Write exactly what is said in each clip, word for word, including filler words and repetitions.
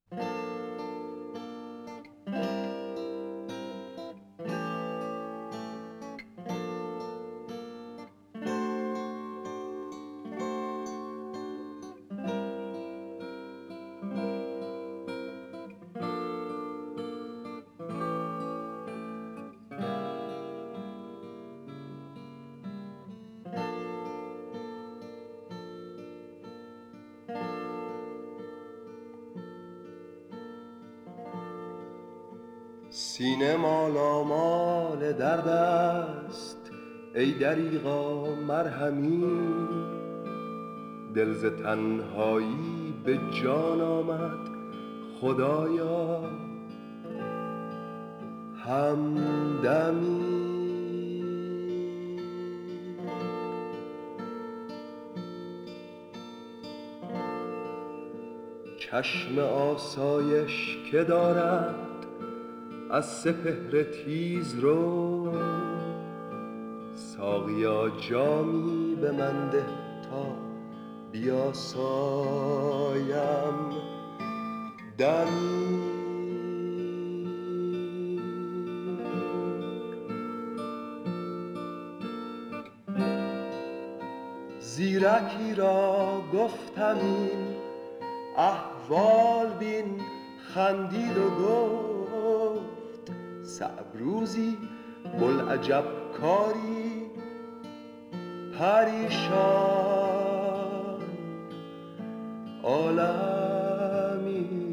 سینه مالامال درد است ای دریغا مرهمی، دل ز تنهایی به جان آمد خدایا همدمی. چشم آسایش که دارد از سپهر تیزرو، ساقیا جامی به من ده تا بیاسایم دمی. زیرکی را گفتم این احوال بین، خندید و گفت صعب روزی بوالعجب کاری پریشان عالمی.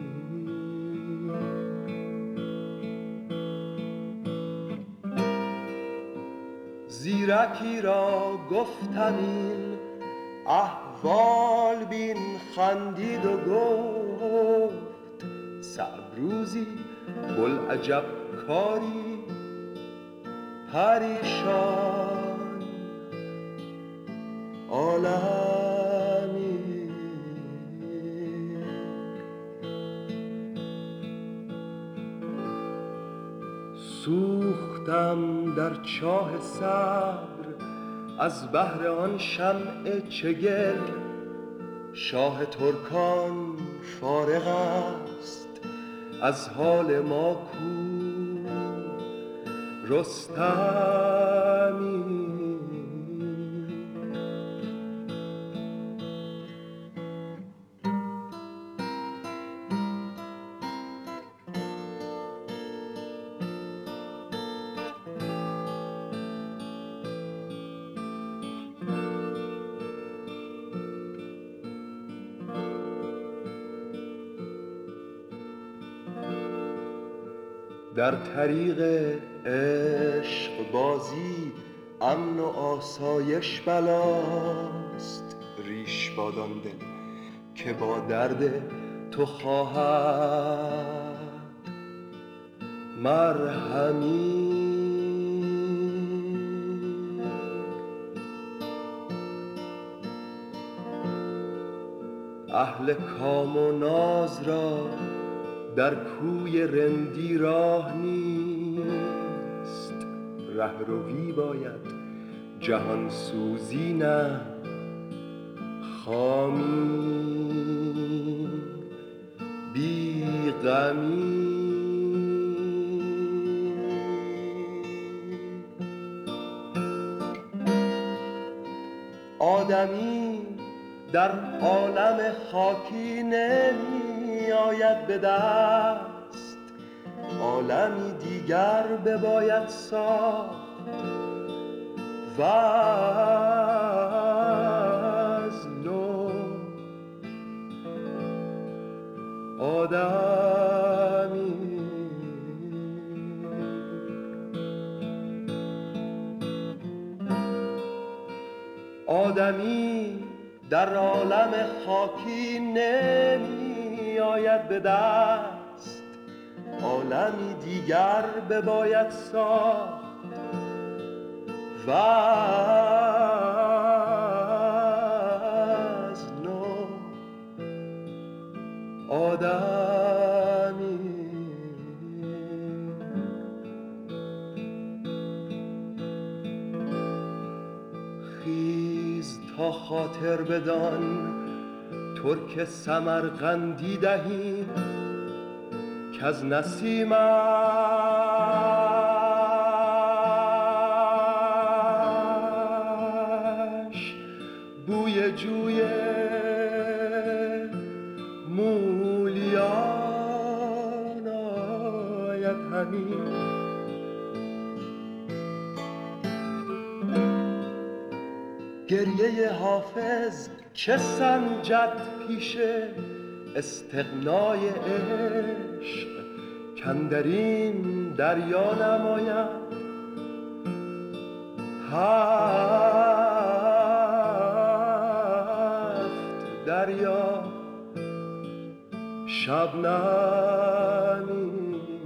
زیرکی را گفتم این احوال بین، خندید و گفت صعب روزی بوالعجب کاری پریشان عالمی. سوختم در چاه صبر از بهر آن شمع چگل، شاه ترکان فارغ است از حال ما کو رستمی. در طریق عشق بازی امن و آسایش بلاست، ریش باد آن دل که با درد تو خواهد مرهمی. اهل کام و ناز را در کوی رندی راه نیست، رهروی باید جهان سوزی نه خامی بی غمی. آدمی در عالم خاکی نمی آید به دست، عالمی دیگر بباید ساخت وز نو. آدمی آدمی در عالم خاکی نمی آید به دست، عالمی دیگر بباید ساخت وز نو. آدمی خیز تا خاطر بدان ترک سمرقندی دهیم کز نسیمش بوی جوی مولیان آید همی. گریه حافظ چه سنجد پیش استغنای عشق کاندرین دریا نماید هفت دریا شبنمی.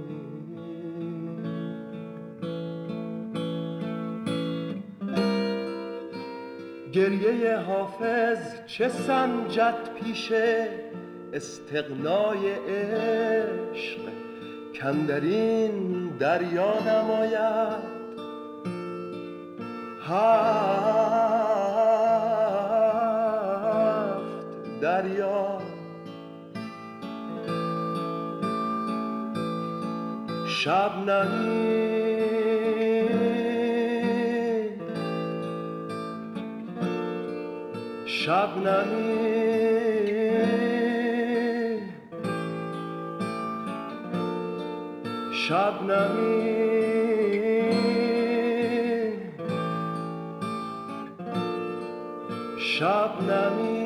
گریه حافظ چه سنجد پیش استغنای عشق کاندرین دریا نماید هفت دریا شبنمی. شبنمی شبنمی شبنمی